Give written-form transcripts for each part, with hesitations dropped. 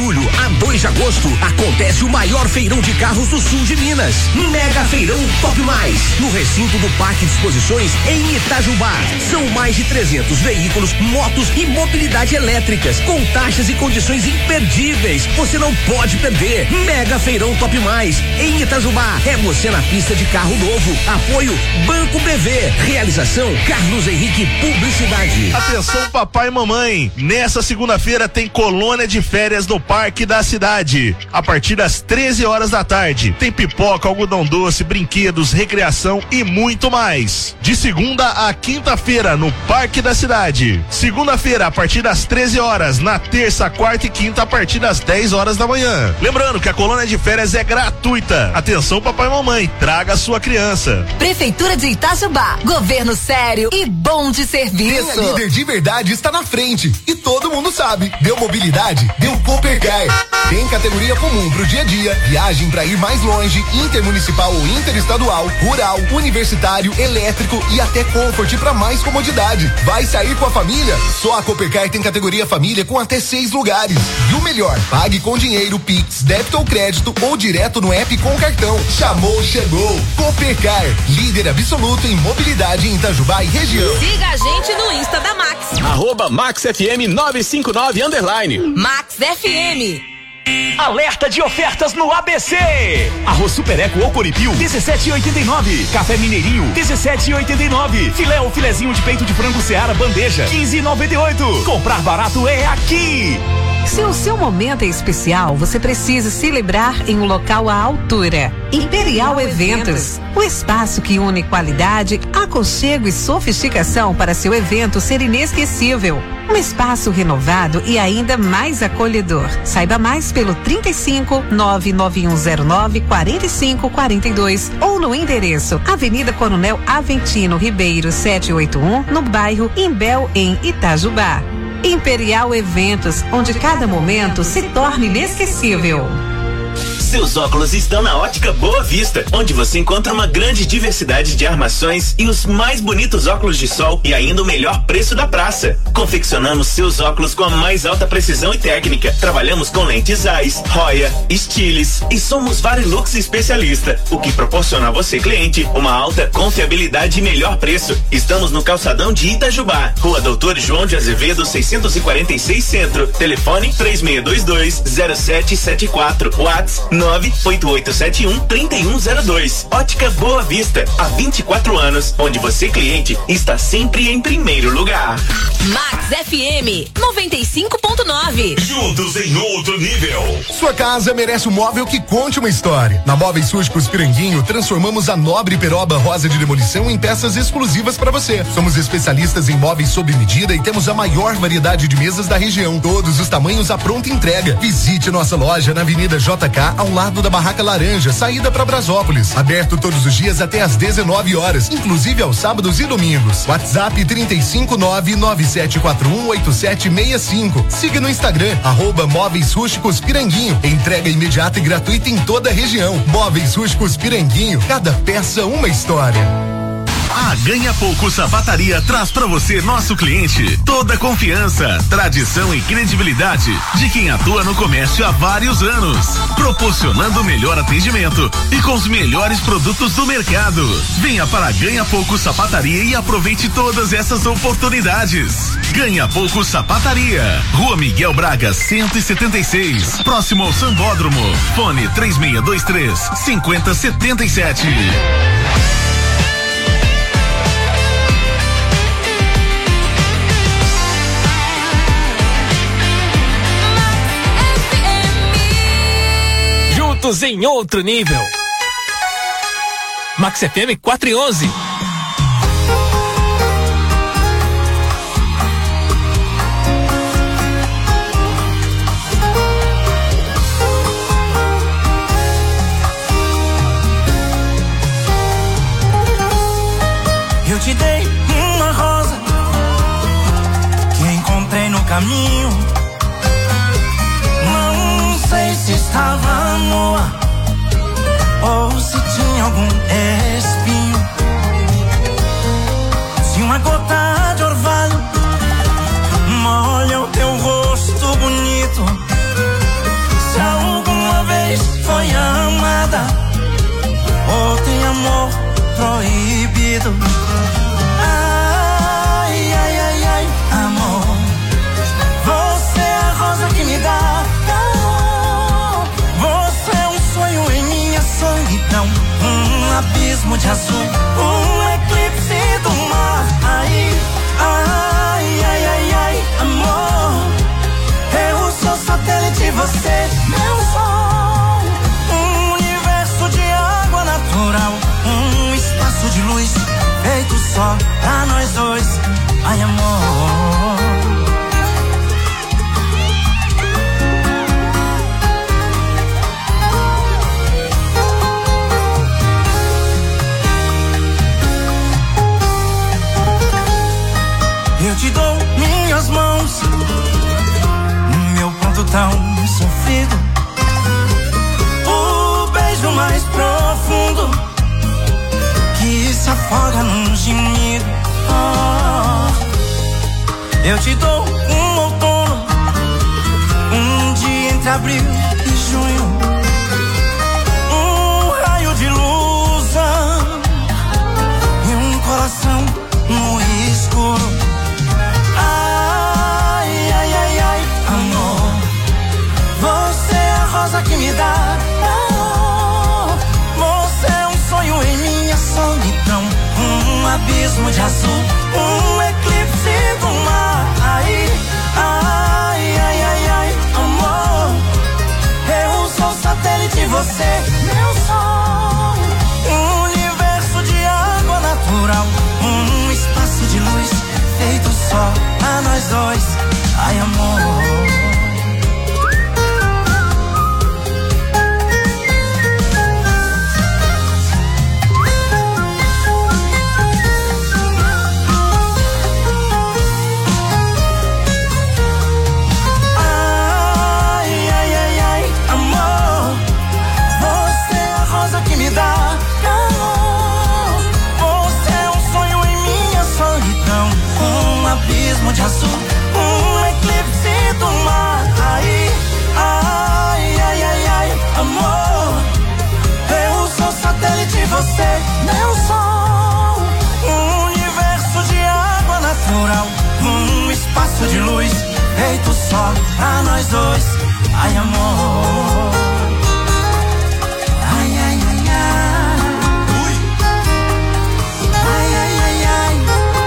julho a 2 de agosto acontece o maior feirão de carros do sul de Minas. Mega Feirão Top Mais, no recinto do Parque de Exposições em Itajubá. São mais de 300 veículos, motos e mobilidade elétricas, com taxas e condições imperdíveis. Você não pode perder. Mega Feirão Top Mais, em Itajubá. É você na pista de carro novo. Apoio Banco BV. Realização Carlos Henrique Publicidade. Atenção papai e mamãe, nessa segunda-feira tem colônia de férias no Parque da Cidade, a partir das 13 horas da tarde. Tem pipoca, algodão doce, brinquedos, recreação e muito mais. De segunda a quinta-feira no Parque da Cidade. Segunda-feira a partir das 13 horas, na terça, quarta e quinta a partir das 10 horas da manhã. Lembrando que a colônia de férias é gratuita. Atenção papai e mamãe, traga a sua criança. Prefeitura de Itajubá, governo sério e bom de serviço. Quem é líder de verdade está na frente e todo mundo sabe. Deu mobilidade, deu Coopercar. Tem categoria comum pro dia a dia, viagem pra ir mais longe, intermunicipal ou interestadual, rural, universitário, elétrico e até Comfort pra mais comodidade. Vai sair com a família? Só a Coopercar tem categoria família com até 6 lugares. E o melhor, pague com dinheiro, Pix, débito ou crédito ou direto no app com cartão. Chamou, chegou. Coopercar, líder absoluto em mobilidade em Itajubá e região. Siga a gente no Insta da Max. @MaxFM 959 Max FM. Alerta de ofertas no ABC. Arroz Super Eco ou Coripil 17,89. Café Mineirinho 17,89. Filé ou filezinho de peito de frango Seara bandeja 15,98. Comprar barato é aqui. Se o seu momento é especial, você precisa celebrar em um local à altura. Imperial Eventos, o espaço que une qualidade, aconchego e sofisticação para seu evento ser inesquecível. Um espaço renovado e ainda mais acolhedor. Saiba mais pelo 35 99109 4542 ou no endereço Avenida Coronel Aventino Ribeiro 781, no bairro Imbel, em Itajubá. Imperial Eventos, onde cada momento se torna inesquecível. Seus óculos estão na Ótica Boa Vista, onde você encontra uma grande diversidade de armações e os mais bonitos óculos de sol e ainda o melhor preço da praça. Confeccionamos seus óculos com a mais alta precisão e técnica. Trabalhamos com lentes Zeiss, Roya, Stiles e somos Varilux especialista, o que proporciona a você, cliente, uma alta confiabilidade e melhor preço. Estamos no calçadão de Itajubá, Rua Doutor João de Azevedo 646 Centro. Telefone 3622-0774. WhatsApp 98871-3102. Ótica Boa Vista, há 24 anos, onde você, cliente, está sempre em primeiro lugar. Max FM 95.9. Juntos em outro nível. Sua casa merece um móvel que conte uma história. Na Móveis Rústicos Piranguinho, transformamos a nobre peroba rosa de demolição em peças exclusivas para você. Somos especialistas em móveis sob medida e temos a maior variedade de mesas da região. Todos os tamanhos à pronta entrega. Visite nossa loja na Avenida JK, ao lado da Barraca Laranja, saída para Brasópolis. Aberto todos os dias até às 19 horas, inclusive aos sábados e domingos. WhatsApp 35997418765. Siga no Instagram, @Móveis Rústicos Piranguinho. Entrega imediata e gratuita em toda a região. Móveis Rústicos Piranguinho, cada peça uma história. A Ganha Pouco Sapataria traz pra você, nosso cliente, toda a confiança, tradição e credibilidade de quem atua no comércio há vários anos, proporcionando o melhor atendimento e com os melhores produtos do mercado. Venha para a Ganha Pouco Sapataria e aproveite todas essas oportunidades. Ganha Pouco Sapataria, Rua Miguel Braga 176, próximo ao Sambódromo. Fone 3623-5077. Em outro nível. Max FM 411. Eu te dei uma rosa que encontrei no caminho. Não sei se estava nua ou se tinha algum espinho. Se uma gota de orvalho molha o teu rosto bonito, proibido. Ai, ai, ai, ai, amor, você é a rosa que me dá calor. Você é um sonho em minha solidão, um abismo de azul, um eclipse do mar. Ai, ai, ai, ai, ai, amor, eu sou satélite, você meu sol. Um universo de água natural, um espaço de luz feito só pra nós dois. Ai, amor. Eu te dou minhas mãos, meu ponto tão sofrido, o beijo mais profundo que se afoga num gemido. Eu te dou um outono, um dia entre abril e junho, um raio de luz e um coração no escuro. Ai, ai, ai, ai, amor, você é a rosa que me dá calor. Você é um sonho em minha solidão, um abismo de azul, um eclipse do mar. Ai, ai, ai, ai, ai, amor, eu sou satélite, você meu sol. Um universo de água natural, um espaço de luz feito só pra nós dois. Ai, amor. De azul, um eclipse do mar. Ai, ai, ai, ai, ai, amor, eu sou satélite, você meu sol. Um universo de água natural, um espaço de luz feito só pra nós dois. Ai, amor. Ai, ai, ai, ai. Ui. Ai, ai, ai, ai.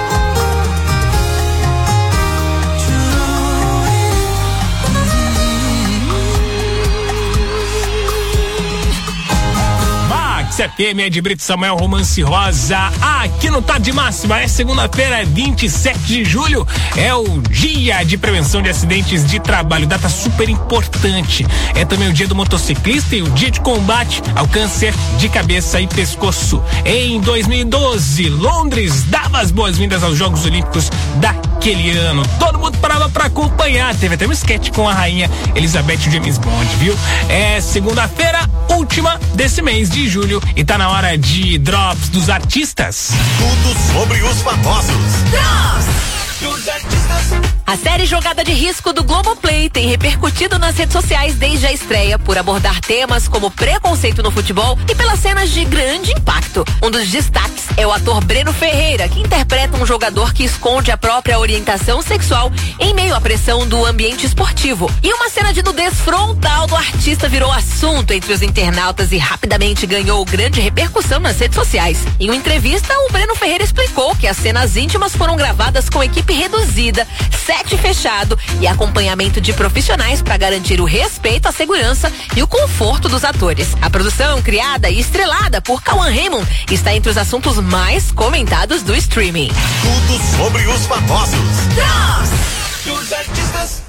FM é de Brito Samuel, Romance Rosa, aqui no Tarde Máxima. É segunda-feira, 27 de julho, é o dia de prevenção de acidentes de trabalho, data super importante. É também o dia do motociclista e o dia de combate ao câncer de cabeça e pescoço. Em 2012, Londres dava as boas-vindas aos Jogos Olímpicos daquele ano. Todo mundo parava pra acompanhar, teve até um sketch com a rainha Elizabeth James Bond, viu? É segunda-feira, última desse mês de julho, e tá na hora de Drops dos Artistas. Tudo sobre os famosos. Drops dos Artistas. A série Jogada de Risco do Globoplay tem repercutido nas redes sociais desde a estreia por abordar temas como preconceito no futebol e pelas cenas de grande impacto. Um dos destaques é o ator Breno Ferreira, que interpreta um jogador que esconde a própria orientação sexual em meio à pressão do ambiente esportivo. E uma cena de nudez frontal do artista virou assunto entre os internautas e rapidamente ganhou grande repercussão nas redes sociais. Em uma entrevista, o Breno Ferreira explicou que as cenas íntimas foram gravadas com equipe reduzida, set fechado e acompanhamento de profissionais para garantir o respeito à segurança e o conforto dos atores. A produção, criada e estrelada por Cauã Raymond, está entre os assuntos mais comentados do streaming. Tudo sobre os famosos. Dos artistas.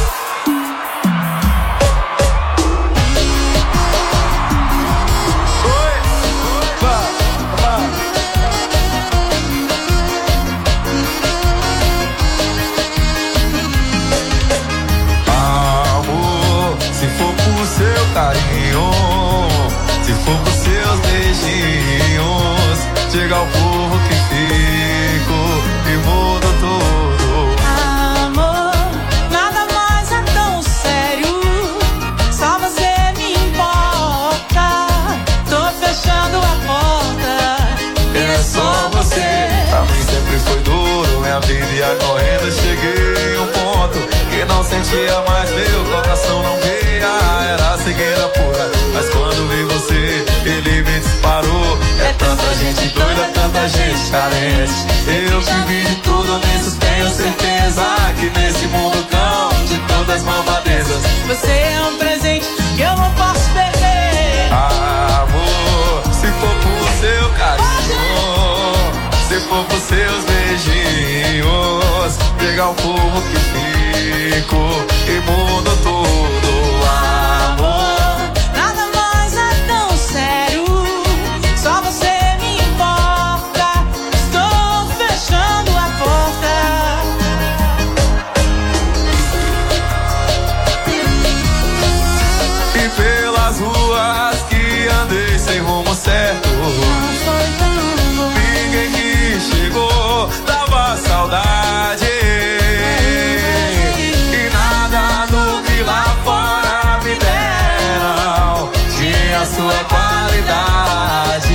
Carinho, se for pros seus beijinhos, chega ao povo que fico e muda tudo. Amor, nada meu coração não via, era cegueira pura. Mas quando vi você, ele me disparou. É tanta gente doida, tanta gente carente. Eu que vi de tudo nisso, tenho certeza que nesse mundo cão de todas malvadezas, você é um presente que eu não posso perder. Amor, se for por seu carinho, se for por seus beijinhos, pegar o povo que fico e muda tudo. Amor, nada mais é tão sério, só você me importa. Estou fechando a porta. E pelas ruas que andei sem rumo certo, ninguém que chegou dava saudade. E nada do que lá fora me deram tinha sua qualidade.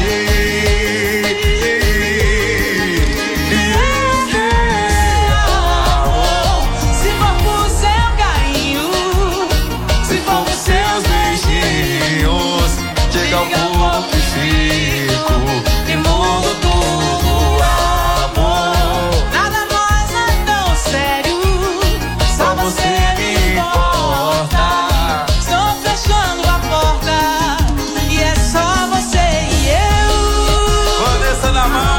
Se for por seu carinho, se for por seus beijinhos, chega ao povo que fico e mudo tudo. Amor, nada mais é tão sério, só você me importa. estou fechando a porta e é só você e eu. Vanessa da Mar,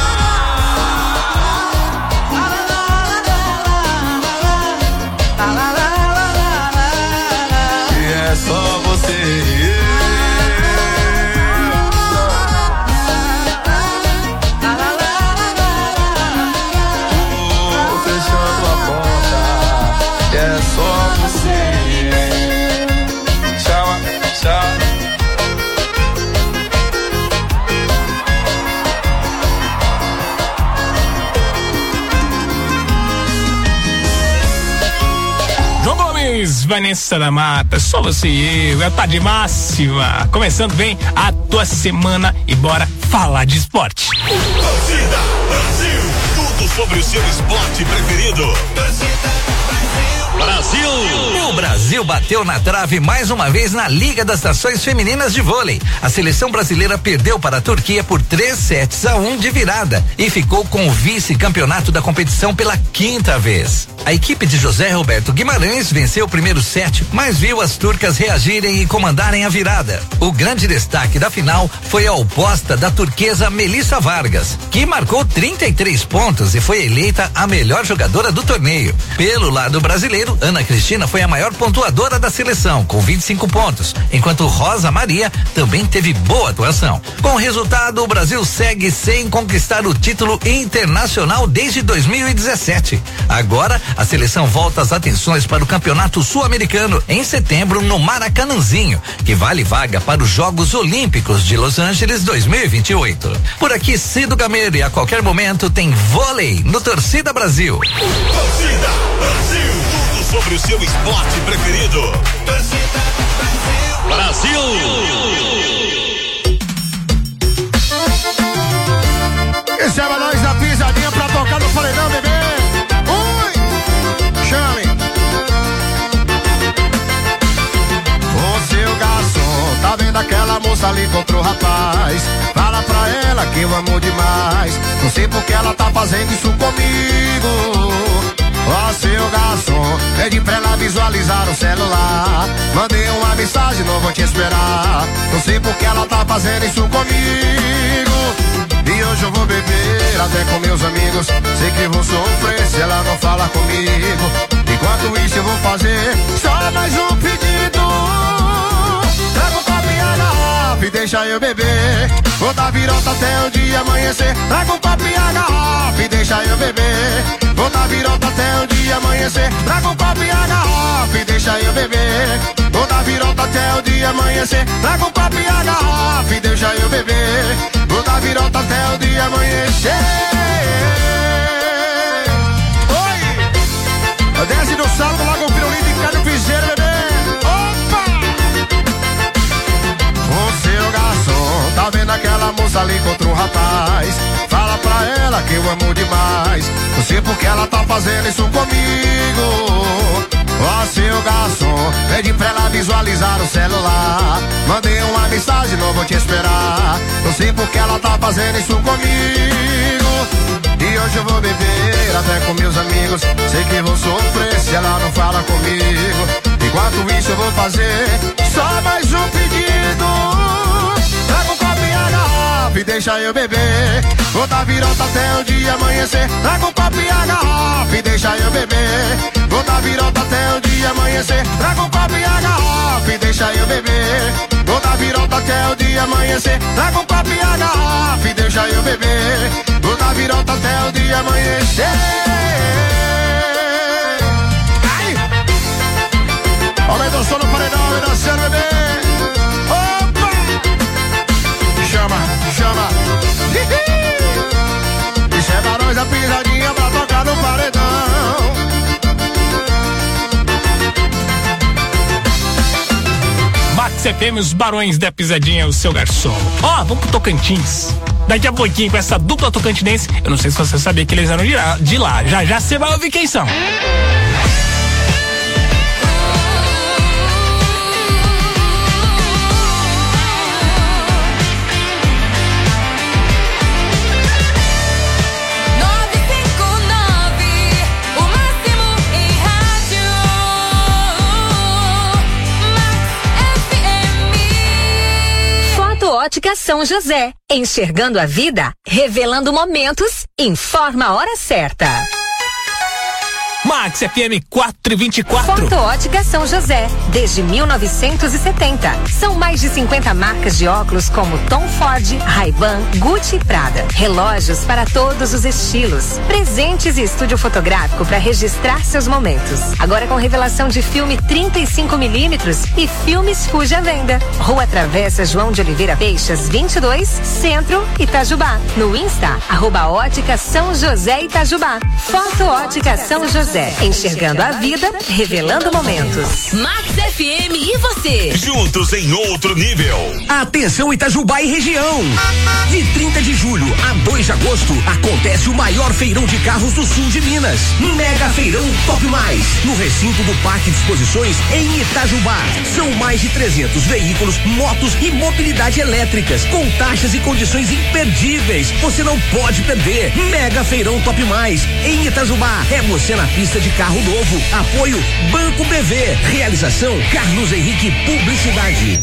e é só você e eu. Tô fechando a porta, e é só você e eu. Tchau, tchau. João Gomes, Vanessa da Mata, só você e eu, é o Tá de Máxima. Começando bem a tua semana e bora falar de esporte. Torcida Brasil, tudo sobre o seu esporte preferido. Brasil! O Brasil bateu na trave mais uma vez na Liga das Nações Femininas de Vôlei. A seleção brasileira perdeu para a Turquia por 3-1 de virada e ficou com o vice-campeonato da competição pela 5ª vez. A equipe de José Roberto Guimarães venceu o primeiro set, mas viu as turcas reagirem e comandarem a virada. O grande destaque da final foi a oposta da turquesa Melissa Vargas, que marcou 33 pontos e foi eleita a melhor jogadora do torneio. Pelo lado brasileiro, Ana Cristina foi a maior pontuadora da seleção, com 25 pontos, enquanto Rosa Maria também teve boa atuação. Com o resultado, o Brasil segue sem conquistar o título internacional desde 2017. Agora, a seleção volta as atenções para o Campeonato Sul-Americano em setembro no Maracanãzinho, que vale vaga para os Jogos Olímpicos de Los Angeles 2028. Por aqui, Cido Gameiro, e a qualquer momento tem vôlei no Torcida Brasil. Torcida Brasil, tudo sobre o seu esporte preferido. Torcida Brasil! Receba nós da pisadinha pra tocar no paredão, bebê. Ui! Chame! Ô seu garçom, tá vendo aquela moça ali contra o rapaz? Fala pra ela que eu amo demais. Não sei porque ela tá fazendo isso comigo. Ó seu garçom, pede pra ela visualizar o celular. Mandei uma mensagem, não vou te esperar. Não sei porque ela tá fazendo isso comigo. E hoje eu vou beber até com meus amigos. Sei que vou sofrer se ela não falar comigo. Enquanto isso eu vou fazer só mais um pedido. Traga um copo e a garrafa e deixa eu beber. Vou dar virota até o dia amanhecer. Traga um copo e a garrafa e deixa eu beber. Vou dar virota até o dia amanhecer. Traga um copo e a garrafa e deixa eu beber. Vou dar virota até o dia amanhecer. Traga um copo e a garrafa e deixa eu beber. Vou dar virota até o dia amanhecer. Oi! Desce no sábado, Lago Pirulito e Cado Piseiro, bebê. Opa! Ô seu garçom, tá vendo aquela moça ali contra um rapaz? Fala pra ela que eu amo demais. Não sei porque ela tá fazendo isso comigo. Ó, seu garçom, pede pra ela visualizar o celular. Mandei uma mensagem, não vou te esperar. Não sei porque ela tá fazendo isso comigo. E hoje eu vou beber até com meus amigos. Sei que vou sofrer se ela não fala comigo. Enquanto isso eu vou fazer só mais um pedido. Traga um copo e a garrafa e deixa eu beber. Vou dar virota até o dia amanhecer. Traga um copo e a garrafa e deixa eu beber. Vou dar virota até o dia amanhecer. Traga um copo e a garrafa e deixa eu beber. Vou dar virota até o dia amanhecer. Traga um copo e a garrafa e deixa eu beber. Vou dar virota até o dia amanhecer. Ai! Aumenta o som no paredão, vai dançando, bebê. Opa! Chama, chama. Isso é Barões da Pisadinha pra tocar no paredão. Max FM, os Barões da Pisadinha, o seu garçom. Ó, vamos pro Tocantins. Daqui a pouquinho com essa dupla tocantinense, eu não sei se você sabia que eles eram de lá. Já já você vai ouvir quem são. Ótica São José, enxergando a vida, revelando momentos, informa a hora certa. Max FM 424. Foto Ótica São José, desde 1970. São mais de 50 marcas de óculos como Tom Ford, Ray-Ban, Gucci e Prada. Relógios para todos os estilos. Presentes e estúdio fotográfico para registrar seus momentos. Agora com revelação de filme 35mm e filmes Fuji à venda. Rua Travessa João de Oliveira Peixas, 22, Centro, Itajubá. No Insta, @Ótica São José Itajubá. Foto Ótica São José. Enxergando a vida, revelando momentos. Max FM e você? Juntos em outro nível. Atenção Itajubá e região. De 30 de julho a 2 de agosto acontece o maior feirão de carros do sul de Minas. Mega Feirão Top Mais, no recinto do Parque de Exposições em Itajubá. São mais de 300 veículos, motos e mobilidade elétricas, com taxas e condições imperdíveis. Você não pode perder. Mega Feirão Top Mais em Itajubá. É você na pista de carro novo. Apoio Banco BV. Realização Carlos Henrique Publicidade.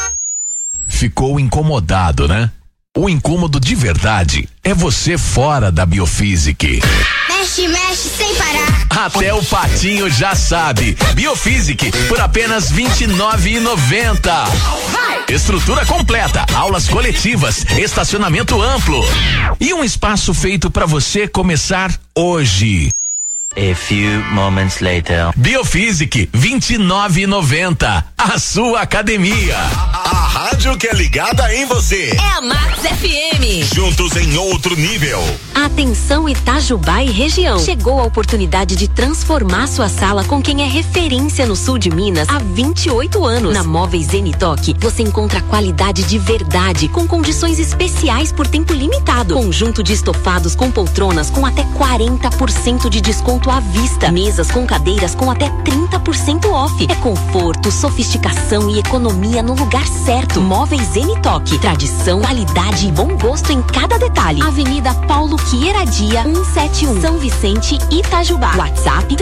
Ficou incomodado, né? O incômodo de verdade é você fora da Biofísic. Mexe, mexe sem parar. Até o patinho já sabe. Biofísic por apenas R$29,90. Estrutura completa, aulas coletivas, estacionamento amplo e um espaço feito para você começar hoje. A few moments later. Biofísic, R$29,90. A sua academia. A rádio que é ligada em você. É a Max FM. Juntos em outro nível. Atenção Itajubá e região. Chegou a oportunidade de transformar sua sala com quem é referência no sul de Minas há 28 anos. Na Móveis Zenitoque, você encontra qualidade de verdade, com condições especiais por tempo limitado. Conjunto de estofados com poltronas com até 40% de desconto à vista. Mesas com cadeiras com até 30% off. É conforto, sofisticação e economia no lugar certo. Móveis Zenitoque. Tradição, qualidade e bom gosto em cada detalhe. Avenida Paulo Quieradia, 171, São Vicente, Itajubá. WhatsApp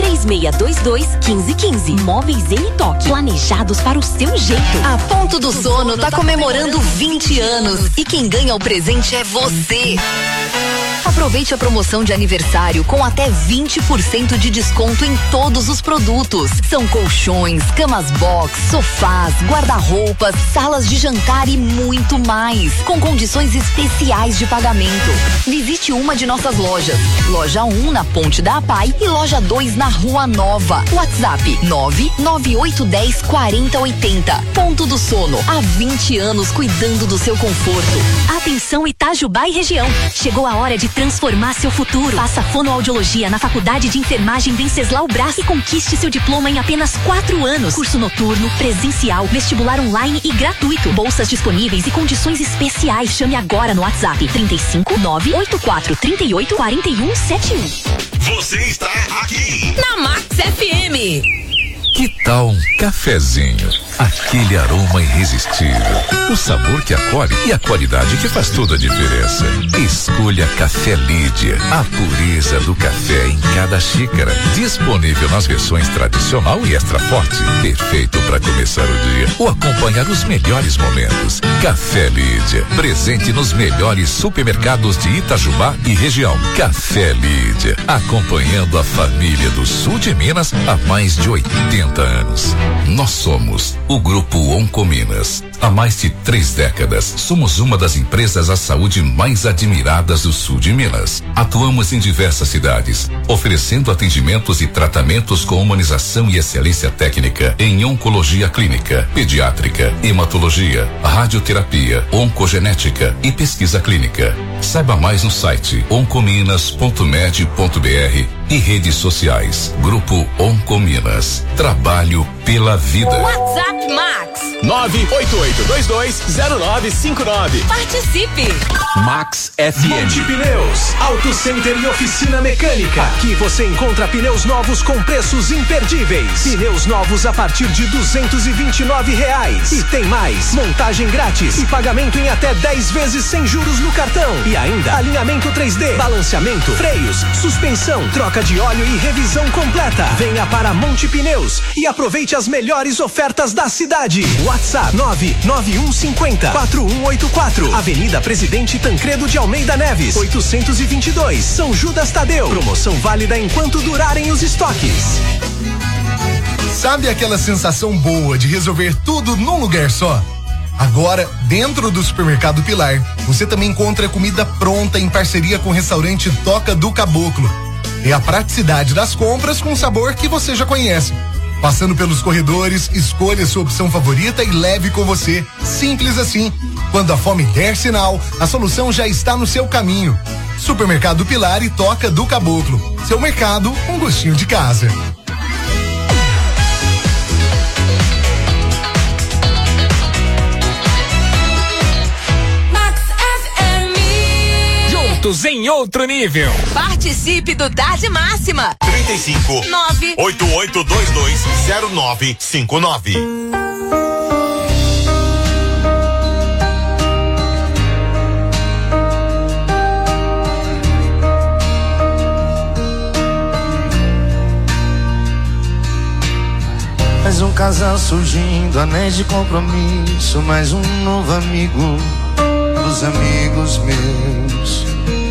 3622-1515. Móveis Zenitoque. Planejados para o seu jeito. A Ponto do Sono tá comemorando 20 anos e quem ganha o presente é você. Aproveite a promoção de aniversário com até 20% de desconto em todos os produtos. São colchões, camas box, sofás, guarda-roupas, salas de jantar e muito mais, com condições especiais de pagamento. Visite uma de nossas lojas. Loja 1 na Ponte da APAI e loja 2 na Rua Nova. WhatsApp 998104080. Ponto do Sono, há 20 anos cuidando do seu conforto. Atenção Itajubá e região. Chegou a hora de transformar seu futuro. Faça fonoaudiologia na Faculdade de Enfermagem Venceslau Braz e conquiste seu diploma em apenas 4 anos. Curso noturno, presencial, vestibular online e gratuito. Bolsas disponíveis e condições especiais. Chame agora no WhatsApp 35984384171. Você está aqui na Max FM. Que tal um cafezinho? Aquele aroma irresistível, o sabor que acolhe e a qualidade que faz toda a diferença. Escolha Café Lídia, a pureza do café em cada xícara. Disponível nas versões tradicional e extra forte. Perfeito para começar o dia ou acompanhar os melhores momentos. Café Lídia, presente nos melhores supermercados de Itajubá e região. Café Lídia, acompanhando a família do sul de Minas há mais de 80 anos. Nós somos o Grupo Oncominas. Há mais de 3 décadas, somos uma das empresas à saúde mais admiradas do sul de Minas. Atuamos em diversas cidades, oferecendo atendimentos e tratamentos com humanização e excelência técnica em oncologia clínica, pediátrica, hematologia, radioterapia, oncogenética e pesquisa clínica. Saiba mais no site oncominas.med.br e redes sociais. Grupo Oncominas. Trabalho pela vida. WhatsApp Max 988220959. Participe. Max FM. Monte Pneus, Auto Center e oficina mecânica. Aqui você encontra pneus novos com preços imperdíveis. Pneus novos a partir de R$229. E tem mais, montagem grátis e pagamento em até 10 vezes sem juros no cartão. E ainda alinhamento 3D, balanceamento, freios, suspensão, troca de óleo e revisão completa. Venha para Monte Pneus e aproveite as melhores ofertas da cidade. WhatsApp 99150-4184. Avenida Presidente Tancredo de Almeida Neves, 822, São Judas Tadeu. Promoção válida enquanto durarem os estoques. Sabe aquela sensação boa de resolver tudo num lugar só? Agora, dentro do Supermercado Pilar, você também encontra comida pronta em parceria com o restaurante Toca do Caboclo. É a praticidade das compras com sabor que você já conhece. Passando pelos corredores, escolha sua opção favorita e leve com você. Simples assim. Quando a fome der sinal, a solução já está no seu caminho. Supermercado Pilar e Toca do Caboclo. Seu mercado, um gostinho de casa. Juntos em outro nível. Participe do Tarde Máxima. 35 988220959. Mais um casal surgindo, anéis de compromisso, mais um novo amigo dos amigos meus.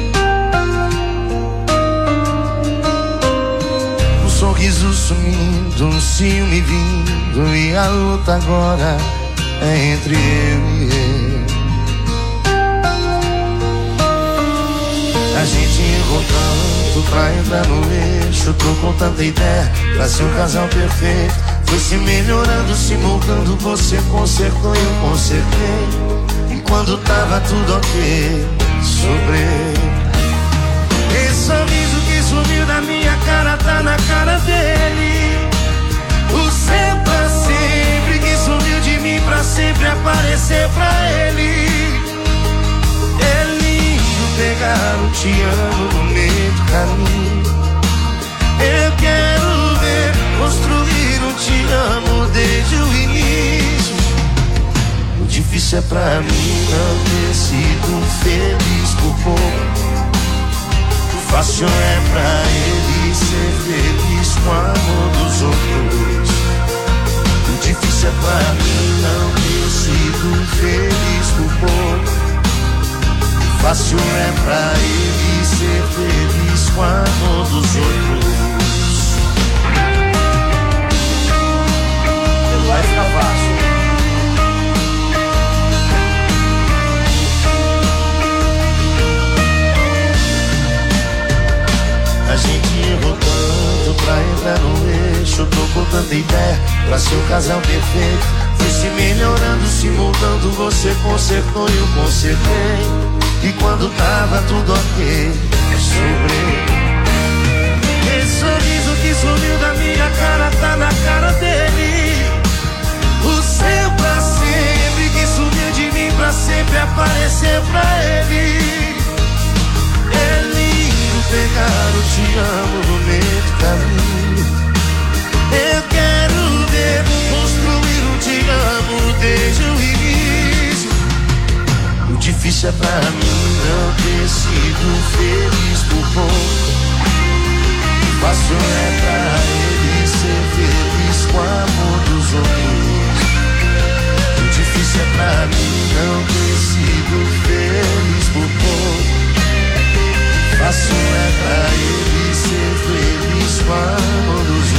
Um sorriso sumindo, um ciúme vindo, e a luta agora é entre eu e ele. A gente errou tanto pra entrar no eixo, tô com tanta ideia pra ser um casal perfeito. Foi se melhorando, se moldando, você consertou e eu consertei. E quando tava tudo ok, sobrei. Esse sorriso que sumiu da minha cara tá na cara dele. O seu pra sempre que sumiu de mim pra sempre aparecer pra ele. É lindo pegar o te amo no meio do caminho. Eu quero ver construir um te amo desde o início. O difícil é pra mim não ter sido feliz por pouco. O fácil é pra ele ser feliz com o amor dos outros. O difícil é pra mim não ter sido feliz por pouco. O fácil é pra ele ser feliz com o amor dos outros. Vai ficar fácil. A gente errou tanto pra entrar no eixo. Tô com tanta ideia pra ser o casal perfeito. Foi se melhorando, se moldando, você consertou e eu consertei. E quando tava tudo ok, eu sobrei. Esse sorriso que sumiu da minha cara tá na cara dele. O seu pra sempre que sumiu de mim pra sempre aparecer pra ele. É lindo pegar o te amo no meio do caminho. Eu quero desde o início. O difícil é pra mim não ter sido feliz por pouco. Fácil é pra ele ser feliz com o amor dos outros. O difícil é pra mim não ter sido feliz por pouco. Fácil é pra ele ser feliz com o amor dos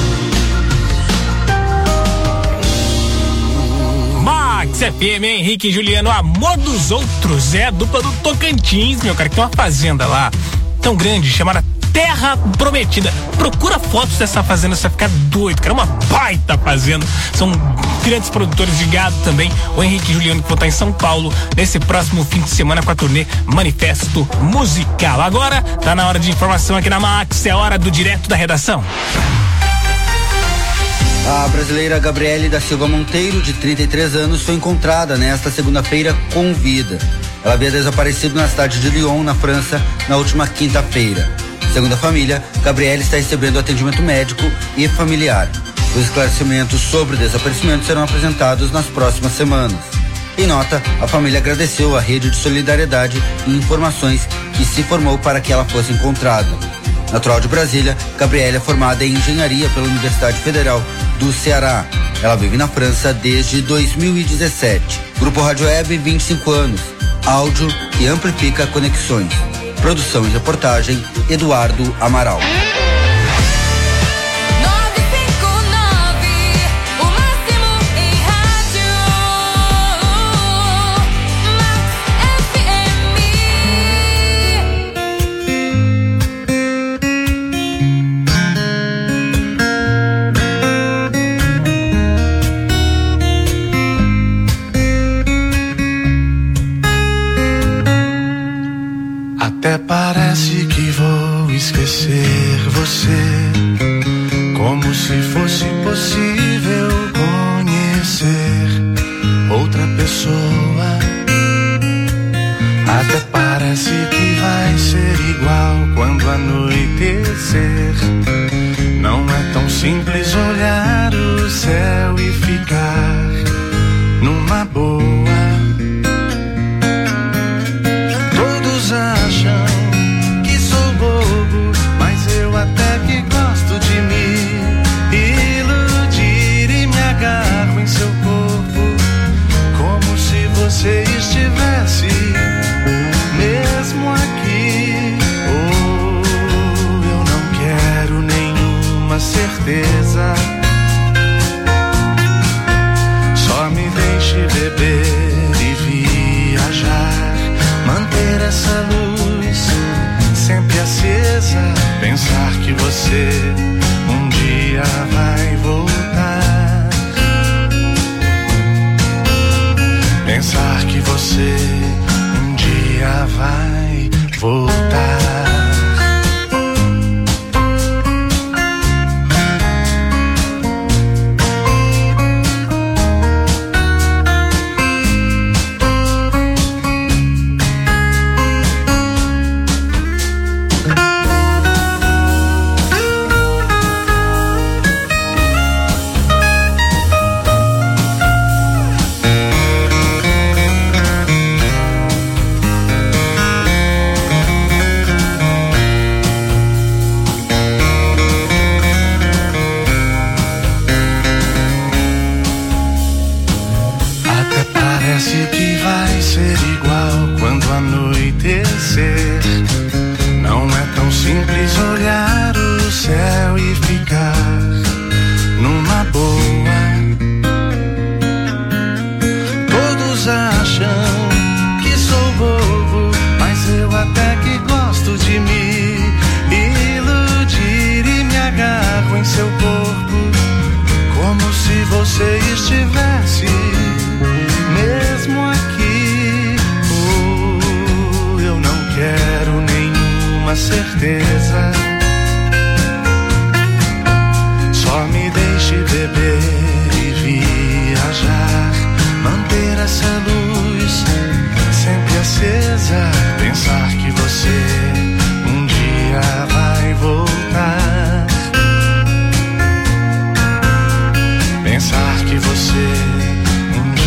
outros. Max FM, Henrique e Juliano, Amor dos Outros. É a dupla do Tocantins, meu cara, que tem uma fazenda lá tão grande, chamada Terra Prometida. Procura fotos dessa fazenda, você vai ficar doido, cara. É uma baita fazenda. São grandes produtores de gado também. O Henrique e Juliano que vão estar em São Paulo nesse próximo fim de semana com a turnê Manifesto Musical. Agora tá na hora de informação aqui na Max. É a hora do Direto da Redação. A brasileira Gabriele da Silva Monteiro, de 33 anos, foi encontrada nesta segunda-feira com vida. Ela havia desaparecido na cidade de Lyon, na França, na última quinta-feira. Segundo a família, Gabriele está recebendo atendimento médico e familiar. Os esclarecimentos sobre o desaparecimento serão apresentados nas próximas semanas. Em nota, a família agradeceu a rede de solidariedade e informações que se formou para que ela fosse encontrada. Natural de Brasília, Gabriele é formada em engenharia pela Universidade Federal do Ceará. Ela vive na França desde 2017. Grupo Rádio Web, 25 anos. Áudio que amplifica conexões. Produção e reportagem, Eduardo Amaral. Até parece que vou esquecer você, como se fosse possível conhecer outra pessoa. Até parece que vai ser igual quando anoitecer. Não é tão simples olhar o céu e ficar numa boa. Acham que sou bobo, mas eu até que gosto de me iludir e me agarro em seu corpo, como se você estivesse mesmo aqui. Oh, eu não quero nenhuma certeza, só me deixe beber e viajar. Manter essa luz sempre acesa, pensar que você um dia vai voltar. Pensar que você um dia vai voltar. Não é tão simples olhar o céu e ficar numa boa. Todos acham que sou bobo, mas eu até que gosto de me iludir e me agarro em seu corpo, como se você estivesse mesmo aqui. Oh, eu não quero nenhuma certeza, só me deixe beber e viajar. Manter essa luz sempre acesa, pensar que você um dia vai voltar. Pensar que você um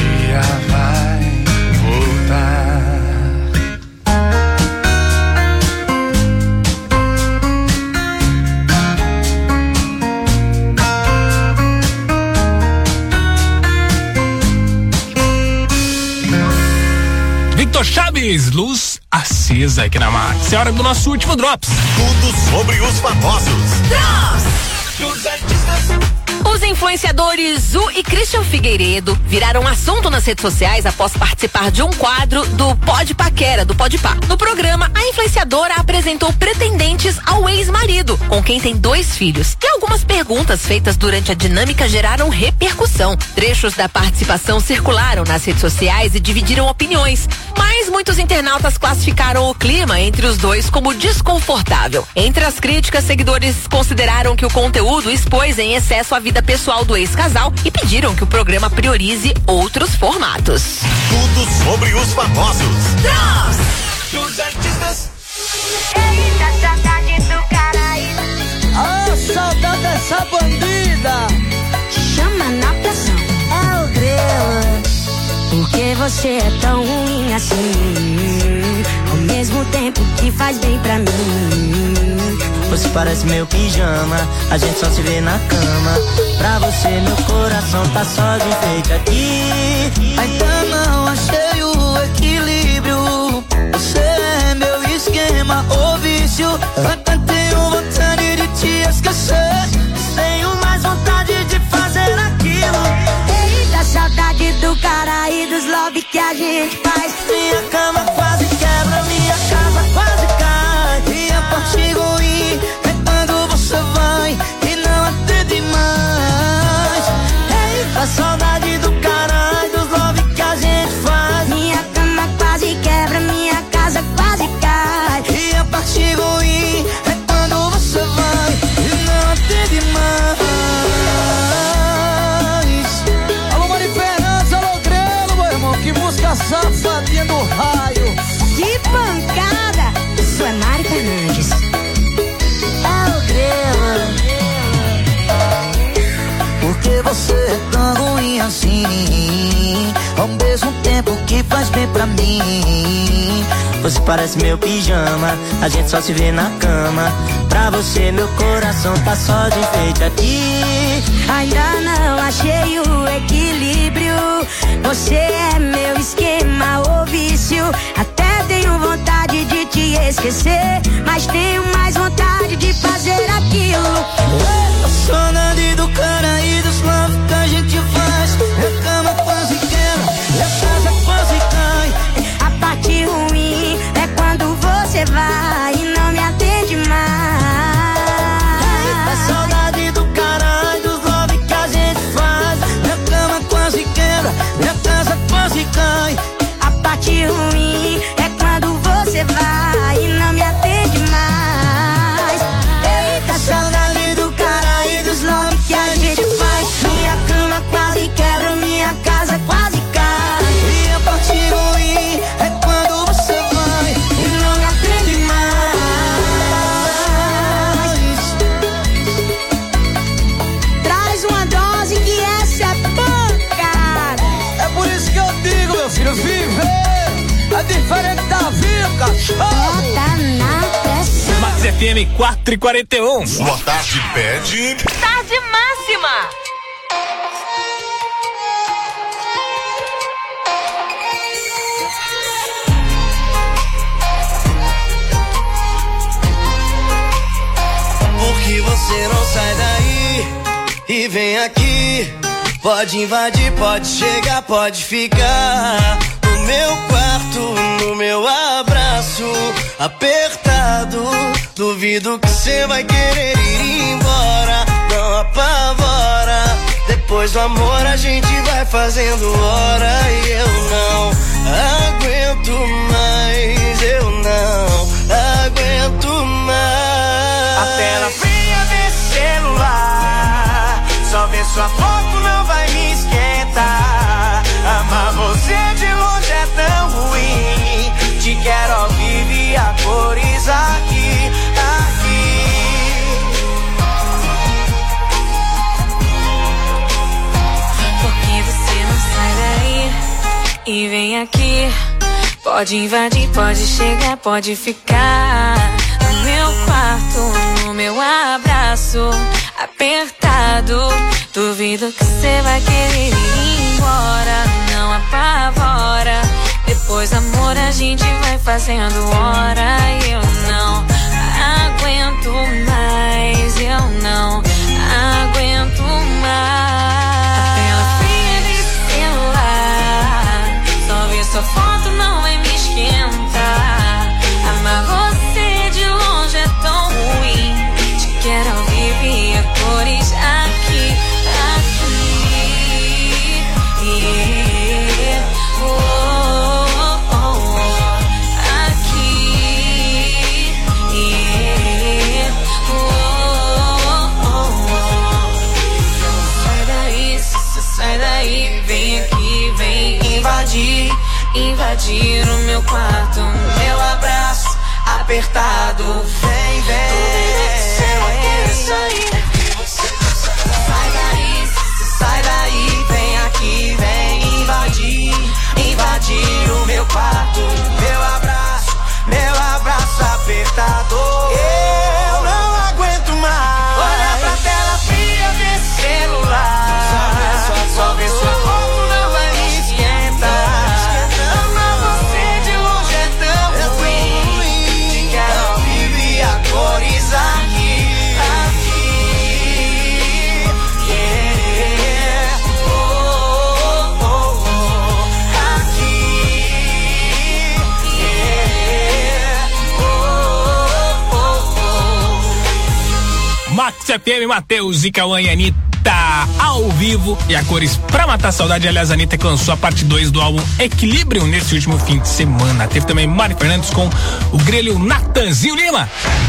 Hugo Chaves, Luz Acesa aqui na Max. É hora do nosso último Drops. Tudo sobre os famosos. Drops! Os influenciadores Zu e Christian Figueiredo viraram assunto nas redes sociais após participar de um quadro do Pode Paquera, do Podpah. No programa, a influenciadora apresentou pretendentes ao ex-marido, com quem tem 2 filhos. E algumas perguntas feitas durante a dinâmica geraram repercussão. Trechos da participação circularam nas redes sociais e dividiram opiniões. Mas muitos internautas classificaram o clima entre os dois como desconfortável. Entre as críticas, seguidores consideraram que o conteúdo expôs em excesso a vida pessoal do ex-casal e pediram que o programa priorize outros formatos. Tudo sobre os famosos. Dos artistas. Eita, saudade do Caraíba. Oh, saudade dessa bandida. Chama na pressão. É o grelo. Por que você é tão ruim assim? Ao mesmo tempo que faz bem pra mim. Você parece meu pijama, a gente só se vê na cama. Pra você meu coração tá só de enfeite aqui. Ainda não achei o equilíbrio. Você é meu esquema ou vício. Até tenho vontade de te esquecer. Tenho mais vontade de fazer aquilo. Eita, saudade do cara e dos love que a gente faz. Minha cama quase quebra, minha casa quase cai. E a parte ruim é quando você vai e não atende mais. Eita, saudade do cara e dos love que a gente faz. Minha cama quase quebra, minha casa quase cai. E a parte ruim é quando você vai e não atende mais. Alô, Mari Fernandes, alô, Grelo, meu irmão. Que música safadinha do raio. Que pancada. Isso é Mari Fernandes. É o Grelo. Por que você é tão ruim assim? Ao mesmo tempo que faz bem pra mim. Você parece meu pijama, a gente só se vê na cama. Pra você meu coração tá só de enfeite aqui. Ainda não achei o equilíbrio. Você é meu esquema ou vício. Até tenho vontade de te esquecer, mas tenho mais vontade de fazer aquilo. A saudade do cara e dos love que a gente faz. A cama quase quebra, a casa quase cai. A parte ruim é quando você vai e não me atende mais. A saudade do cara e dos love que a gente faz. Minha cama quase quebra, minha casa quase cai. A parte ruim é quando você vai e não me atende mais. Eita, saudade do cara e dos love que a gente faz. Minha cama quase quebra, minha casa quase cai. E a parte ruim é quando você vai e não me atende mais. Traz uma dose que essa é pancada. É por isso que eu digo, meu filho, viver é diferente da vida, cachorro. Bota na pressão. Max FM 4h41. Sua tarde pede. Tarde máxima. Por que você não sai daí e vem aqui? Pode invadir, pode chegar, pode ficar no meu quarto, no meu abraço apertado. Duvido que você vai querer ir embora. Não apavora. Depois do amor a gente vai fazendo hora. E eu não aguento mais. Eu não aguento mais. A tela fria desse celular, só ver sua foto não vai me esquentar. Amar você de longe é tão ruim. Te quero ao vivo e a cores aqui, aqui. Por que você não sai daí e vem aqui? Pode invadir, pode chegar, pode ficar no meu quarto, no meu abraço apertado. Duvido que você vai querer ir embora. Não apavora. Depois amor a fazendo hora e eu não aguento mais, eu não aguento mais. A tela fria desse celular, só ver sua foto não vai me esquentar. Amar você de longe é tão ruim, te quero ao vivo e a cores aqui, aqui. Yeah. Oh, oh, oh, aqui. Yeah. Oh, oh, oh. Sai daí, vem aqui, vem invadir o meu quarto, meu abraço apertado, vem, sai daí, vem aqui, vem invadir o meu quarto, meu abraço apertado. Eu não aguento mais. Olha pra tela fria desse celular, só ver sua foto não vai me esquentar. Amar você de longe é tão ruim, te quero ao vivo e a cores aqui, aqui. Yeah. Oh, oh, oh, aqui. Yeah. Oh, oh, oh. Max FM, Matheus e Cauã e Anitta ao vivo e a cores pra matar a saudade. Aliás, a Anitta que lançou a parte 2 do álbum Equilíbrio nesse último fim de semana. Teve também Mari Fernandes com o grelho Natanzinho Lima.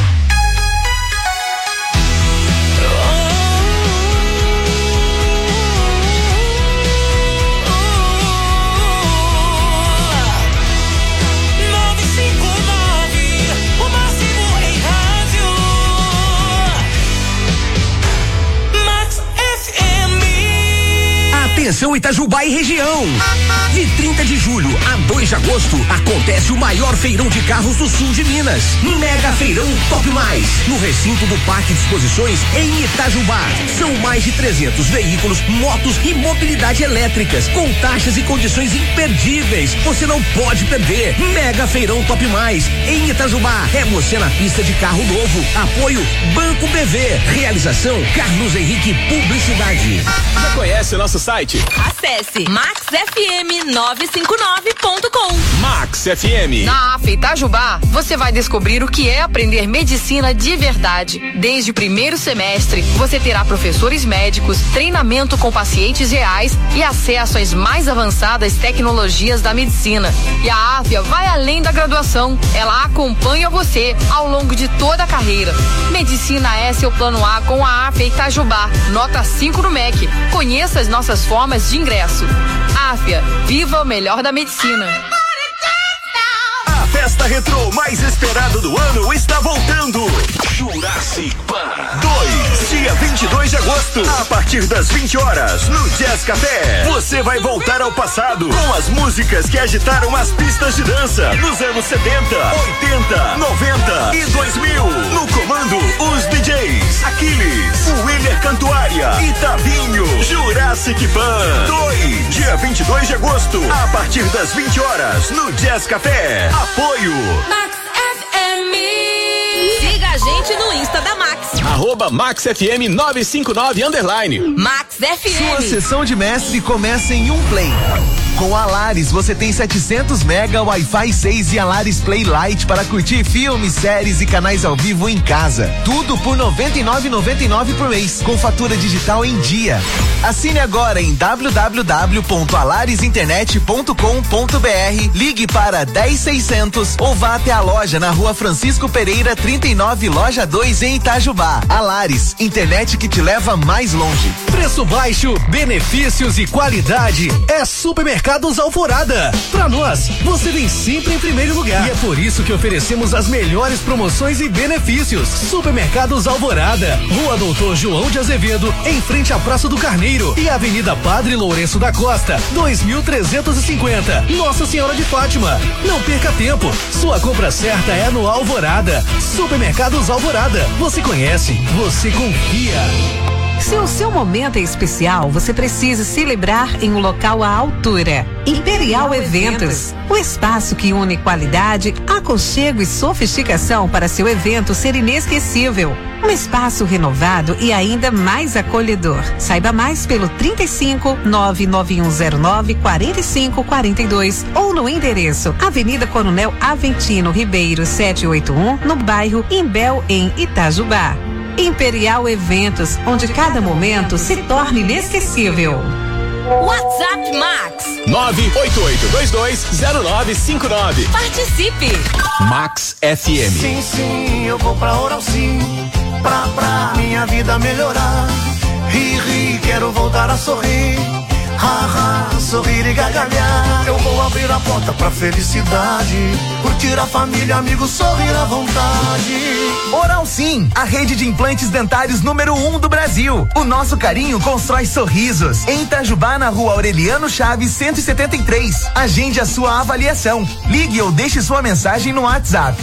Atenção Itajubá e região. De 30 de julho a 2 de agosto acontece o maior feirão de carros do sul de Minas. Mega Feirão Top Mais, no recinto do Parque de Exposições em Itajubá. São mais de 300 veículos, motos e mobilidade elétricas, com taxas e condições imperdíveis. Você não pode perder. Mega Feirão Top Mais em Itajubá. É você na pista de carro novo. Apoio Banco BV. Realização Carlos Henrique Publicidade. Já conhece o nosso site? Acesse maxfm959.com. Max FM. Na AF Itajubá, você vai descobrir o que é aprender medicina de verdade. Desde o primeiro semestre, você terá professores médicos, treinamento com pacientes reais e acesso às mais avançadas tecnologias da medicina. E a AFIA vai além da graduação. Ela acompanha você ao longo de toda a carreira. Medicina é seu plano A com a AFIA Itajubá. Nota 5 no MEC. Conheça as nossas formas de ingresso. AFIA, viva o melhor da medicina. A festa retrô mais esperada do ano está voltando. Jurassic Park 2, dia 22 de agosto, a partir das 20 horas, no Jazz Café. Você vai voltar ao passado com as músicas que agitaram as pistas de dança nos anos 70, 80, 90 e 2000. No comando, os DJs Aquiles, William Cantuária e Tavinho. Jurassic Park 2, dia 22 de agosto, a partir das 20 horas, no Jazz Café. Apoio Max FM. Siga a gente no Insta da Max. @MaxFM959_. Max FM. Sua sessão de mestre começa em um play. Com a Lares, você tem 700 mega Wi-Fi 6 e a Lares Play Lite para curtir filmes, séries e canais ao vivo em casa. Tudo por R$ 99,99 por mês, com fatura digital em dia. Assine agora em www.alaresinternet.com.br, ligue para 10600 ou vá até a loja na Rua Francisco Pereira 39, loja 2 em Itajubá. Alares, internet que te leva mais longe. Preço baixo, benefícios e qualidade é Supermercados Alvorada. Pra nós, você vem sempre em primeiro lugar. E é por isso que oferecemos as melhores promoções e benefícios. Supermercados Alvorada, Rua Doutor João de Azevedo, em frente à Praça do Carneiro, e Avenida Padre Lourenço da Costa, 2350, Nossa Senhora de Fátima. Não perca tempo, sua compra certa é no Alvorada. Supermercados Alvorada, você conhece, você confia. Se o seu momento é especial, você precisa celebrar em um local à altura. Imperial Eventos, o espaço que une qualidade, aconchego e sofisticação para seu evento ser inesquecível. Um espaço renovado e ainda mais acolhedor. Saiba mais pelo 35 99109 4542 ou no endereço Avenida Coronel Aventino Ribeiro 781, no bairro Imbel, em Itajubá. Imperial Eventos, onde cada momento se torna inesquecível. WhatsApp Max 988220959. Participe. Max FM. Sim, eu vou pra Oral Sim, pra minha vida melhorar. Ri, quero voltar a sorrir. Sorrir e gargalhar. Eu vou abrir a porta pra felicidade, curtir a família, amigos, sorrir à vontade. Oral Sim, a rede de implantes dentários número 1 do Brasil. O nosso carinho constrói sorrisos. Em Itajubá, na rua Aureliano Chaves 173. Agende a sua avaliação. Ligue ou deixe sua mensagem no WhatsApp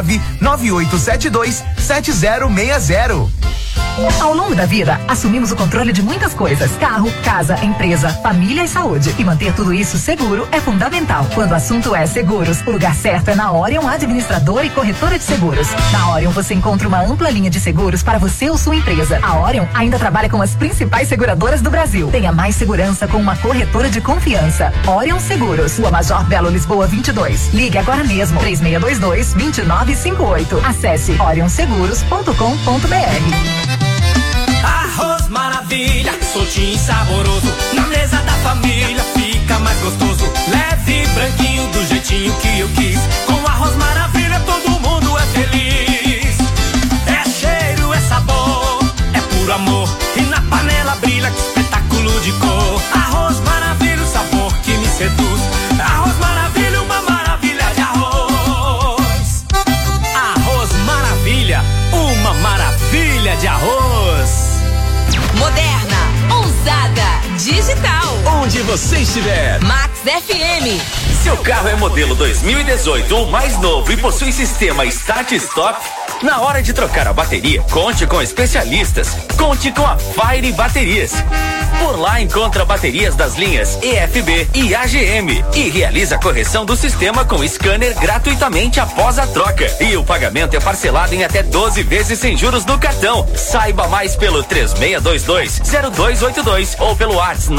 998727060. Ao longo da vida, assumimos o controle de muitas coisas: carro, casa, empresa, família e saúde. E manter tudo isso seguro é fundamental. Quando o assunto é seguros, o lugar certo é na Orion Administradora e Corretora de Seguros. Na Orion você encontra uma ampla linha de seguros para você ou sua empresa. A Orion ainda trabalha com as principais seguradoras do Brasil. Tenha mais segurança com uma corretora de confiança. Orion Seguros, Rua Major Belo Lisboa 22. Ligue agora mesmo, 3622-2958. Acesse orionseguros.com.br. Arroz maravilha, soltinho e saboroso. Na mesa da família fica mais gostoso. Leve, branquinho, do jeitinho que eu quis. Com arroz maravilha todo mundo é feliz. É cheiro, é sabor, é puro amor. E na panela brilha, que espetáculo de cor. Arroz maravilha, o sabor que me seduz. Arroz maravilha, uma maravilha de arroz. Arroz maravilha, uma maravilha de arroz. Moderna, ousada, digital. Onde você estiver. Max FM. Seu carro é modelo 2018 ou mais novo e possui sistema Start Stop? Na hora de trocar a bateria, conte com especialistas. Conte com a Fire Baterias. Por lá encontra baterias das linhas EFB e AGM e realiza a correção do sistema com scanner gratuitamente após a troca. E o pagamento é parcelado em até 12 vezes sem juros no cartão. Saiba mais pelo 3622-0282 ou pelo WhatsApp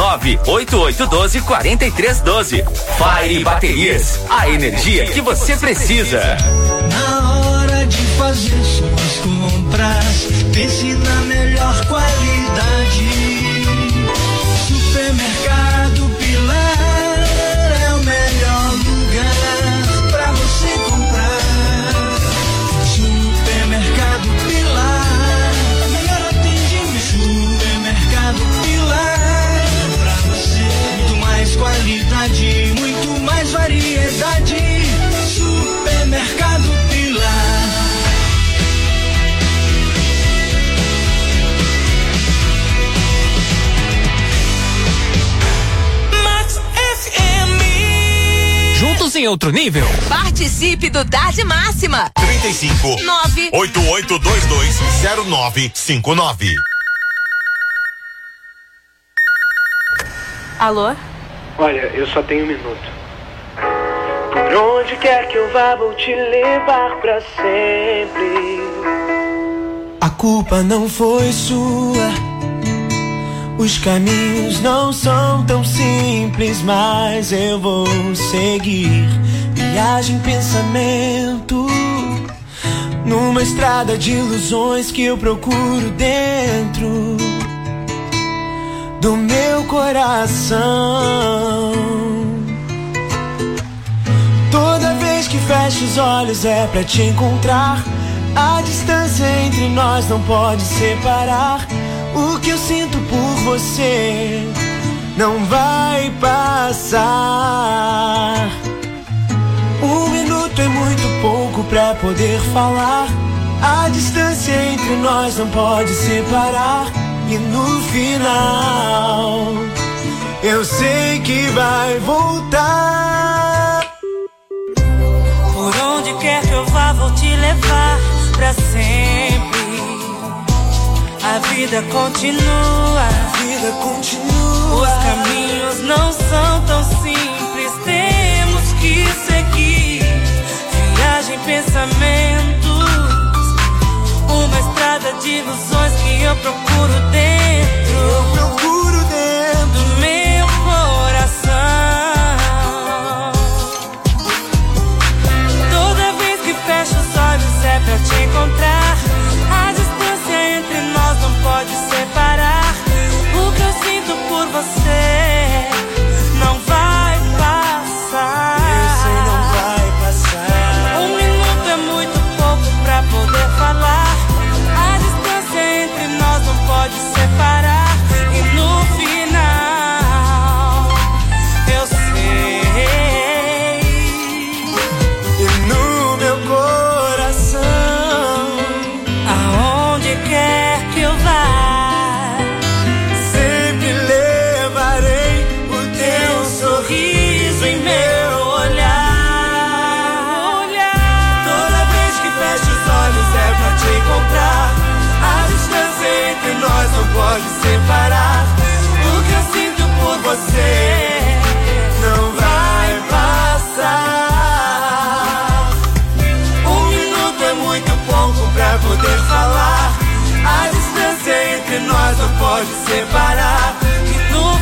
98812-4312. Fire Baterias, a energia que você precisa. Na hora de fazer suas compras, pense na melhor qualidade. Supermercado Pilar é o melhor lugar pra você comprar. Supermercado Pilar, melhor atendimento. Supermercado Pilar, pra você muito mais qualidade, muito mais variedade. Supermercado Pilar. Juntos em outro nível. Participe do Tarde Máxima. 35 88220959. Alô? Olha, eu só tenho um minuto. Por onde quer que eu vá, vou te levar pra sempre. A culpa não foi sua. Os caminhos não são tão simples, mas eu vou seguir. Viagem, pensamento, numa estrada de ilusões que eu procuro dentro do meu coração. Toda vez que fecho os olhos é pra te encontrar. A distância entre nós não pode separar. O que eu sinto por você não vai passar. Um minuto é muito pouco pra poder falar. A distância entre nós não pode separar. E no final eu sei que vai voltar. Por onde quer que eu vá, vou te levar pra sempre. A vida continua, os caminhos não são tão simples, temos que seguir. Viagem, pensamentos, uma estrada de ilusões que eu procuro dentro do meu coração. Toda vez que fecho os olhos é pra te encontrar. A distância entre nós não pode separar. O que eu sinto por você não vai passar. Eu sei, não vai passar. Um minuto é muito pouco pra poder falar. A distância entre nós não pode separar. E no final eu sei. E no meu coração, aonde quer que eu vá, sempre levarei o teu sorriso em meu olhar. Toda vez que fecho os olhos é pra te encontrar. A distância entre nós não pode separar. O que eu sinto por você não vai passar. Um minuto é muito pouco pra poder falar. A distância entre nós não pode separar. E no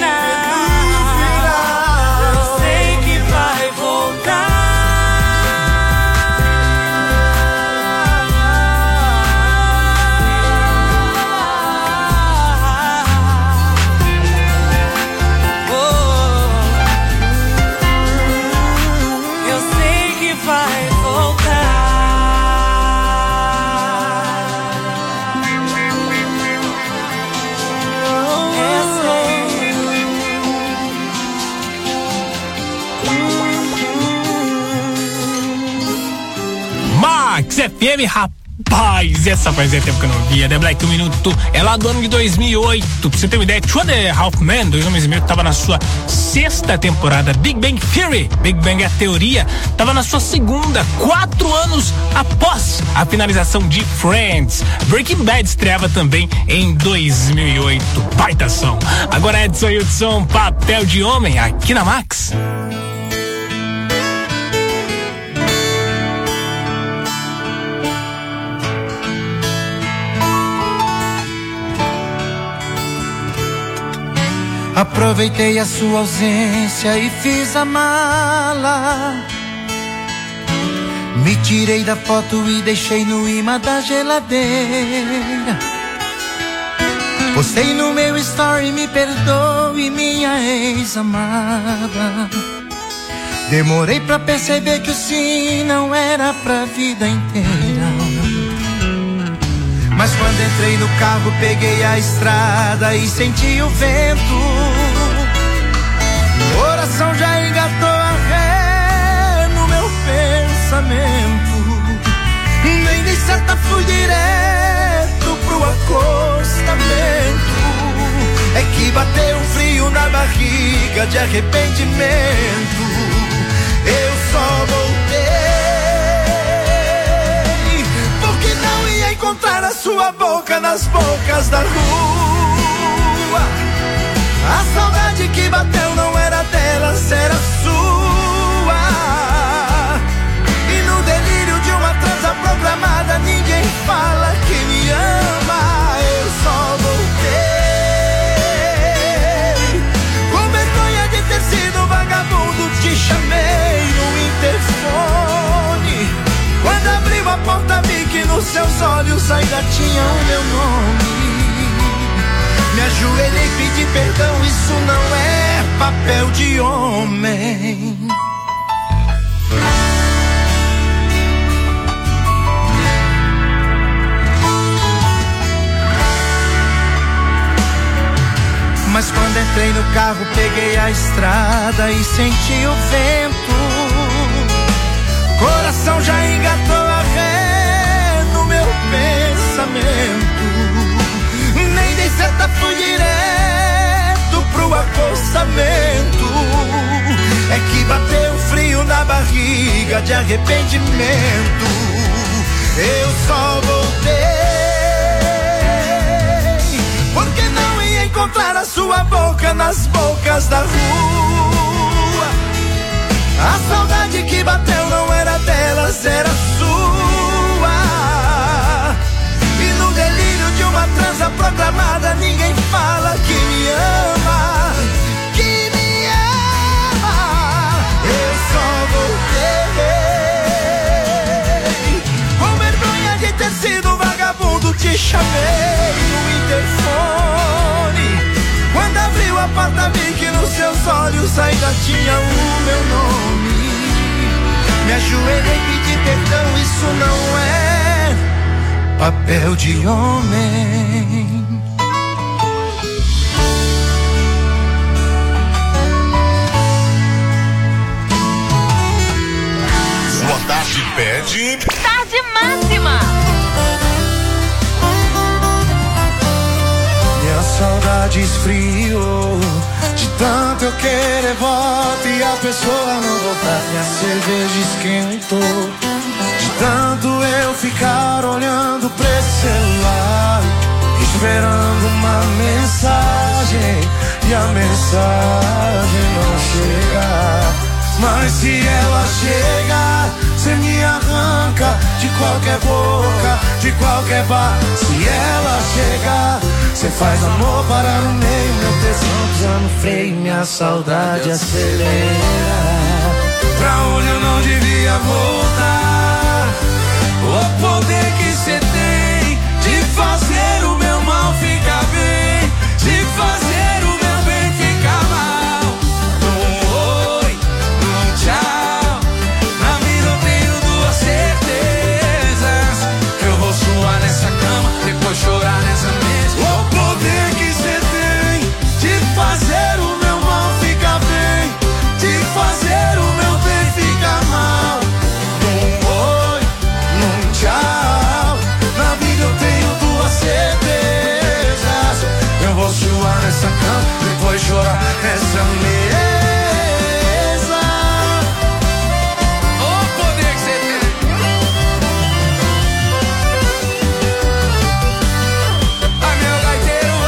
final eu sei que vai voltar. Eu sei que vai voltar. Max FM, rapaz, essa fazia tempo que eu não via. The Black 1 Minuto é lá do ano de 2008. Pra você ter uma ideia, Two and a Half Men, 2 Homens e Meio, tava na sua 6ª temporada. Big Bang Theory, Big Bang é a teoria, tava na sua 2ª, 4 anos após a finalização de Friends. Breaking Bad estreava também em 2008. Baitação. Agora Edson Hudson, Papel de Homem, aqui na Max. Aproveitei a sua ausência e fiz a mala. Me tirei da foto e deixei no imã da geladeira. Postei no meu story, me perdoe, minha ex-amada. Demorei pra perceber que o sim não era pra vida inteira. Mas quando entrei no carro, peguei a estrada e senti o vento. O coração já engatou a ré no meu pensamento. Nem dei seta, fui direto pro acostamento. É que bateu um frio na barriga de arrependimento. Eu só voltei encontrar a sua boca nas bocas da rua. A saudade que bateu não era dela, era sua. E no delírio de uma transa programada, ninguém fala que me ama. Eu só voltei com vergonha de ter sido vagabundo. Te chamei no interfone. Quando abriu a porta, vi que nos seus olhos ainda tinha o meu nome. Me ajoelhei e pedi perdão, isso não é papel de homem. Mas quando entrei no carro, peguei a estrada e senti o vento. Coração já engatou a ré no meu pensamento. Nem dei seta, fui direto pro acostamento. É que bateu frio na barriga de arrependimento. Eu só voltei encontrar a sua boca nas bocas da rua. A saudade que bateu não era delas, era sua. E no delírio de uma transa programada, ninguém fala que me ama, que me ama. Eu só voltei com vergonha de ter sido vagabundo. Te chamei no interfone, quando abri o apartamento que nos seus olhos ainda tinha o meu nome. Me ajoelhei e pedi perdão, isso não é papel de homem. Sua tarde pede Tarde Máxima. Minha saudade esfriou, de tanto eu querer volta e a pessoa não voltar. Minha cerveja esquentou, de tanto eu ficar olhando pra esse celular, esperando uma mensagem e a mensagem não chega. Mas se ela chegar, cê me arranca de qualquer boca, de qualquer bar. Se ela chegar, cê faz amor parar no meio, meu tesão pisa no freio, minha saudade acelera. Pra onde eu não devia voltar, o poder que cê tem de fazer o meu mal ficar bem, de fazer o meu bem ficar mal. Num oi, num tchau, na vida eu tenho duas certezas, que eu vou suar nessa cama, depois chorar nessa mesa. O poder que cê tem de fazer o meu mal ficar bem, de fazer o meu bem ficar mal. Num oi, num tchau, na vida eu tenho duas certezas, eu vou suar nessa cama, depois chorar nessa mesa. O poder que cê tem. Ai, meu gaiteiro.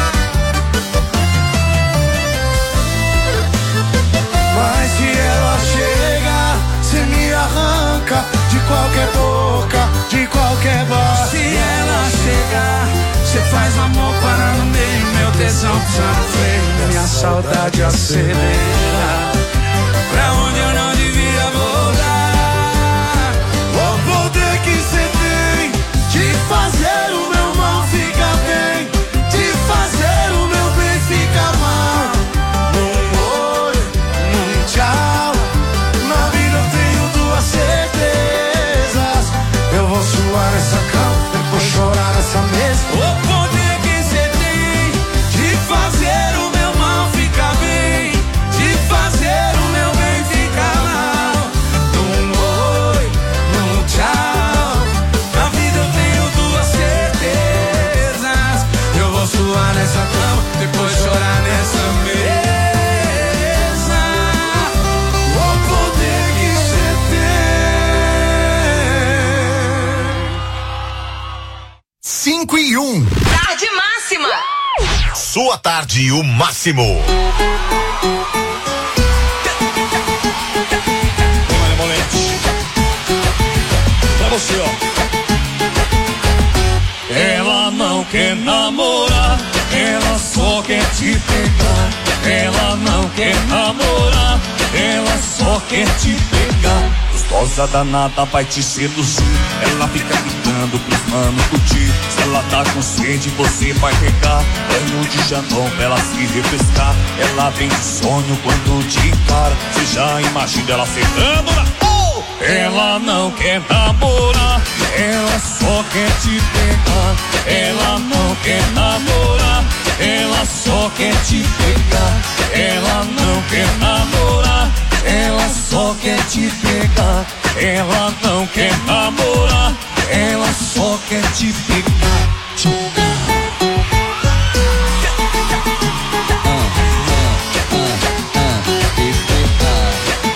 Mas se ela chegar, cê me arranca de qualquer boca, de qualquer bar. Se ela chegar, cê faz amor parar no meio, meu tesão pisa no freio, minha saudade acelera. Pra onde eu não devia voltar, o poder que cê tem de fazer o meu mal ficar bem, de fazer o meu bem ficar mal. Num oi, num tchau, na vida eu tenho duas certezas, eu vou suar nessa cama, depois chorar nessa mesa. O poder que cê tem de fazer o meu mal ficar bem, de fazer o meu bem ficar mal. Num oi, num tchau, na vida eu tenho duas certezas, eu vou suar nessa cama, depois chorar nessa mesa. O poder que cê tem. 5 e 1. Tarde Máxima. Sua tarde, o máximo. Olha, moleque, pra você, ó. Ela não quer namorar, ela só quer te pegar. Ela não quer namorar, ela só quer te pegar. Gostosa danada vai te seduzir, ela fica gritando pros manos curtir. Se ela tá com sede, você vai pegar banho de Janão pra ela se refrescar. Ela vem de sonho quando te encara, você já imagina ela secando na... Ela não quer namorar, ela só quer te pegar. Ela não quer namorar, ela só quer te pegar. Ela não quer namorar, ela só quer te pegar. Ela não quer namorar, ela só quer te pegar.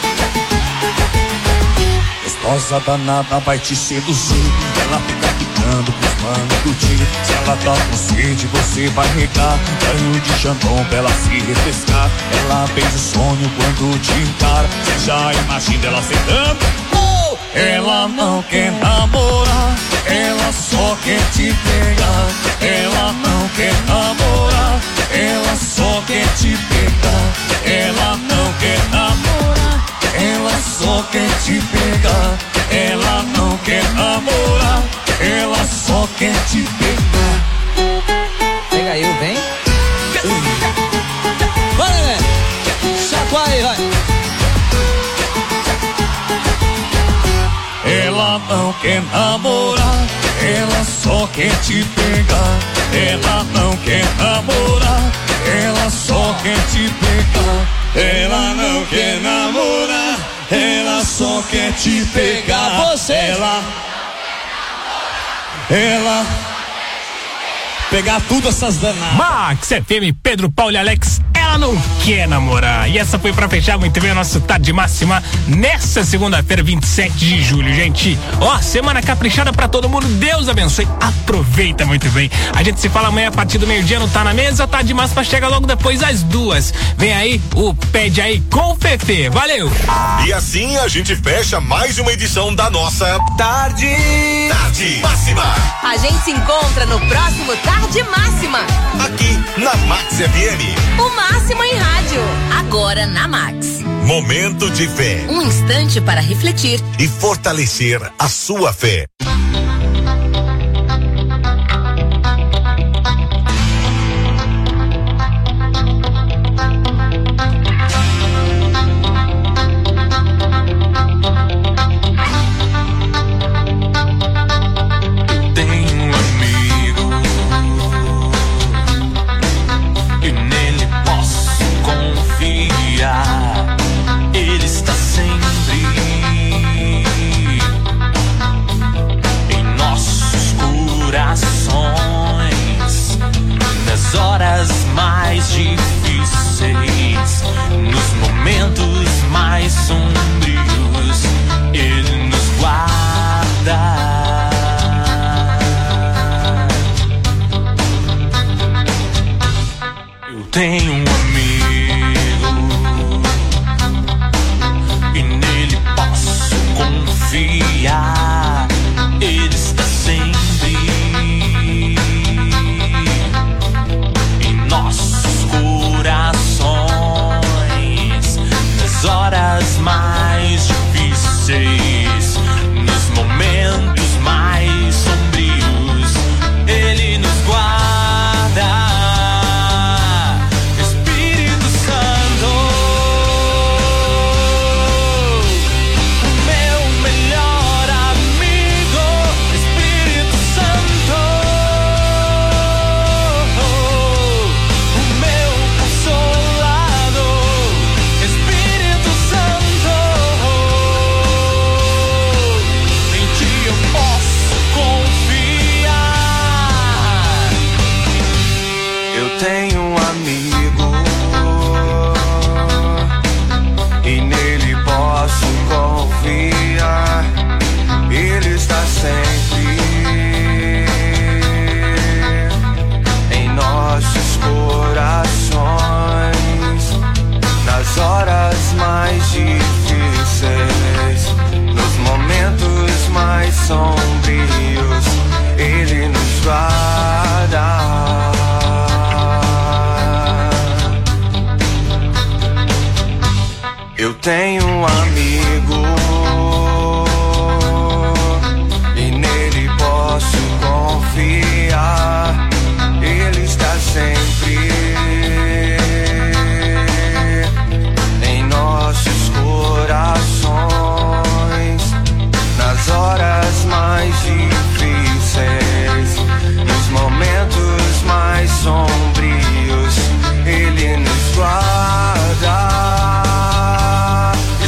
Gostosa danada vai te seduzir, ela fica quicando chamando pros mano curtir. Se ela tá com sede, você vai regar banho de shampoo pra ela se refrescar. Ela fez o sonho quando te encara, você já imagina ela sentando. Oh! Ela não quer namorar, ela só quer te pegar. Ela não quer namorar, ela só quer te pegar. Ela não quer namorar, ela só quer te pegar. Ela não quer namorar, ela só quer te pegar. Pega aí, vem. Vai, né? Chacoalha aí, vai. Ela não quer namorar, ela só quer te pegar. Ela não quer namorar, ela só quer te pegar. Ela não quer namorar, ela só quer te pegar. Você. Ela pegar tudo essas danadas. Max FM, Pedro, Paulo e Alex, ela não quer namorar. E essa foi pra fechar muito bem o nosso Tarde Máxima nessa segunda-feira, 27 de julho, gente. Ó, semana caprichada pra todo mundo. Deus abençoe. Aproveita muito bem. A gente se fala amanhã a partir do meio-dia, não tá na mesa. Tarde Máxima chega logo depois às 2. Vem aí o Pede Aí com o Fefe. Valeu. E assim a gente fecha mais uma edição da nossa Tarde Máxima. A gente se encontra no próximo Tarde Máxima. Aqui na Max FM. O máximo em rádio. Agora na Max. Momento de fé. Um instante para refletir e fortalecer a sua fé. Ele está sempre em nossos corações, nas horas mais difíceis, nos momentos mais sombrios, Ele nos guarda. Eu tenho um confiar, Ele está sempre em nossos corações, nas horas mais difíceis, nos momentos mais sombrios, Ele nos guarda. Espírito Santo, tenho um amigo e nele posso confiar. Ele está sempre em nossos corações, nas horas mais difíceis, nos momentos mais sombrios, Ele nos guarda. Eu tenho um amigo e nele posso confiar. Ele está sempre